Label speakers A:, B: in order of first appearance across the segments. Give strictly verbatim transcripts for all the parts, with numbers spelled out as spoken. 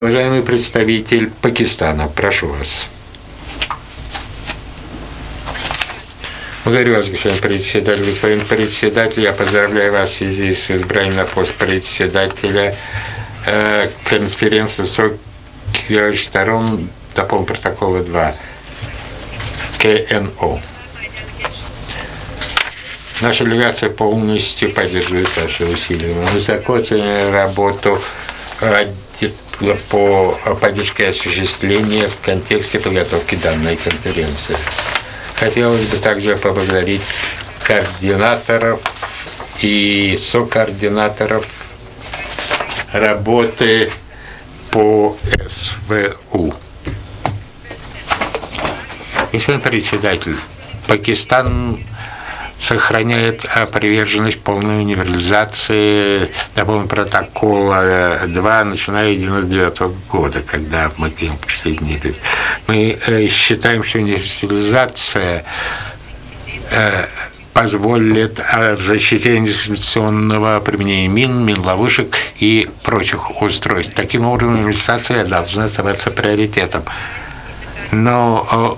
A: Уважаемый представитель Пакистана, прошу вас. Благодарю вас, господин председатель. Господин председатель, я поздравляю вас в связи с избранием на пост председателя э, конференции высоких сторон до протокола два КНО. Наша делегация полностью поддерживает ваши усилия. Мы высоко оцениваем работу по поддержке и осуществлению в контексте подготовки данной конференции. Хотелось бы также поблагодарить координаторов и сокоординаторов работы по СВУ. Господин председатель, Пакистан сохраняет приверженность полной универсализации дополнительного протокола два, начиная с девяносто девятого года, когда мы к ним присоединились. Мы считаем, что универсализация позволит защите дистанционного применения мин, мин-ловушек и прочих устройств. Таким образом, универсализация должна оставаться приоритетом. Но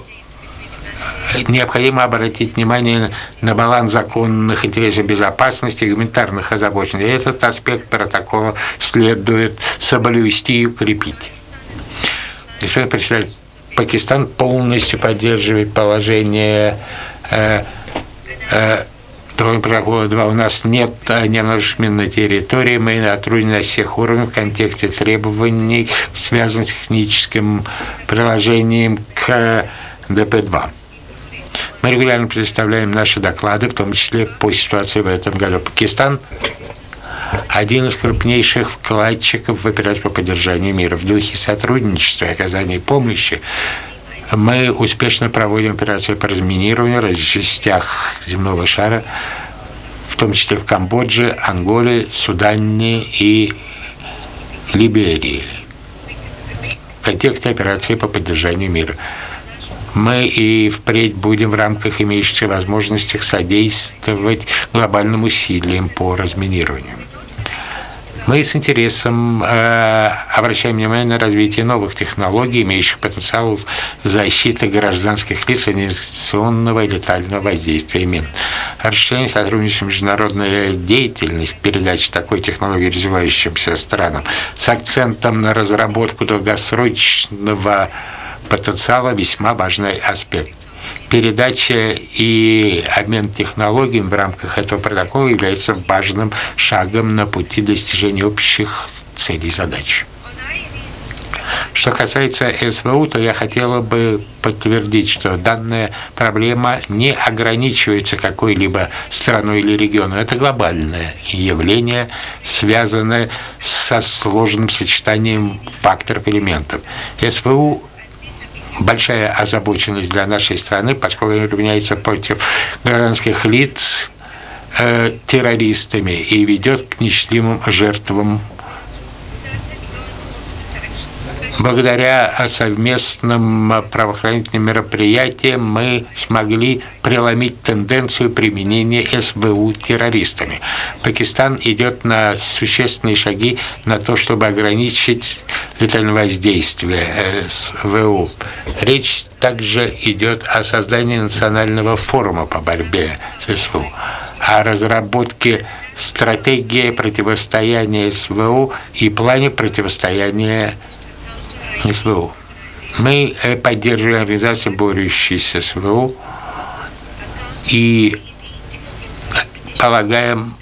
A: необходимо обратить внимание на баланс законных интересов безопасности и гуманитарных озабоченностей. Этот аспект протокола следует соблюсти и укрепить. Господин председатель, Пакистан полностью поддерживает положение э, э, протокола два. У нас нет ненарушенной территории, мы сотрудничаем на всех уровнях в контексте требований, связанных с техническим приложением к Д П два. Мы регулярно предоставляем наши доклады, в том числе по ситуации в этом году. Пакистан – один из крупнейших вкладчиков в операцию по поддержанию мира. В духе сотрудничества и оказания помощи мы успешно проводим операцию по разминированию в разных частях земного шара, в том числе в Камбодже, Анголе, Судане и Либерии, в контексте операции по поддержанию мира. Мы и впредь будем в рамках имеющихся возможностей содействовать глобальным усилиям по разминированию. Мы с интересом э, обращаем внимание на развитие новых технологий, имеющих потенциал защиты гражданских лиц от инвестиционного и летального воздействия мин. Расширение сотрудничества, международная деятельность, передача такой технологии развивающимся странам с акцентом на разработку долгосрочного потенциала весьма важный аспект. Передача и обмен технологиями в рамках этого протокола является важным шагом на пути достижения общих целей и задач. Что касается С В У, то я хотела бы подтвердить, что данная проблема не ограничивается какой-либо страной или регионом. Это глобальное явление, связанное со сложным сочетанием факторов и элементов. С В У большая озабоченность для нашей страны, поскольку она применяется против гражданских лиц э, террористами и ведет к несчастливым жертвам. Благодаря совместным правоохранительным мероприятиям мы смогли преломить тенденцию применения С В У террористами. Пакистан идет на существенные шаги на то, чтобы ограничить летальное воздействие С В У. Речь также идет о создании национального форума по борьбе с С В У, о разработке стратегии противостояния С В У и плане противостояния С В У. Мы поддерживаем организации, борющиеся с С В У, и полагаем,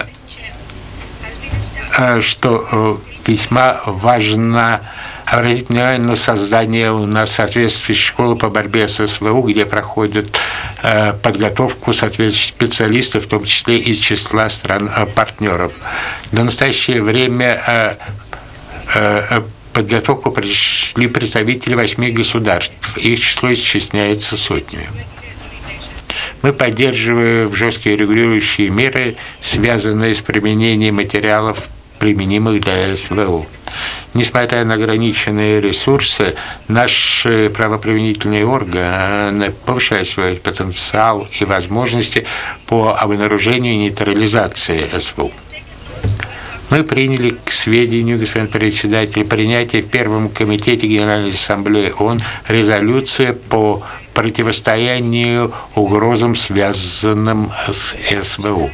A: что весьма важно обратить внимание на создание у нас соответствующей школы по борьбе с С В У, где проходят подготовку соответствующих специалистов, в том числе из числа стран-партнеров. В настоящее время подготовку пришли представители восьми государств. Их число исчисляется сотнями. Мы поддерживаем жесткие регулирующие меры, связанные с применением материалов, применимых для С В У. Несмотря на ограниченные ресурсы, наши правоприменительные органы повышают свой потенциал и возможности по обнаружению и нейтрализации С В У. Мы приняли к сведению, господин председатель, принятие в Первом комитете Генеральной Ассамблеи ООН резолюции по противостоянию угрозам, связанным с СВУ.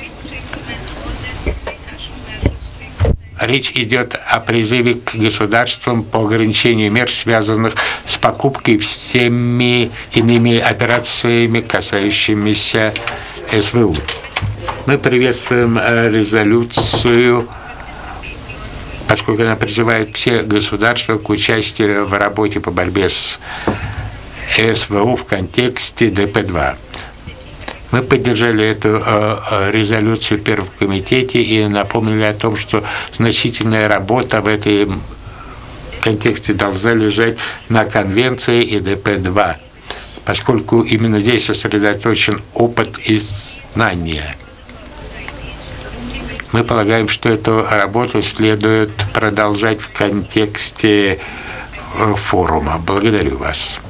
A: Речь идет о призыве к государствам по ограничению мер, связанных с покупкой всеми иными операциями, касающимися СВУ. Мы приветствуем резолюцию, поскольку она призывает все государства к участию в работе по борьбе с СВУ в контексте дэ пэ два. Мы поддержали эту э, резолюцию в Первом комитете и напомнили о том, что значительная работа в этом контексте должна лежать на конвенции и дэ пэ два, поскольку именно здесь сосредоточен опыт и знания. Мы полагаем, что эту работу следует продолжать в контексте форума. Благодарю вас.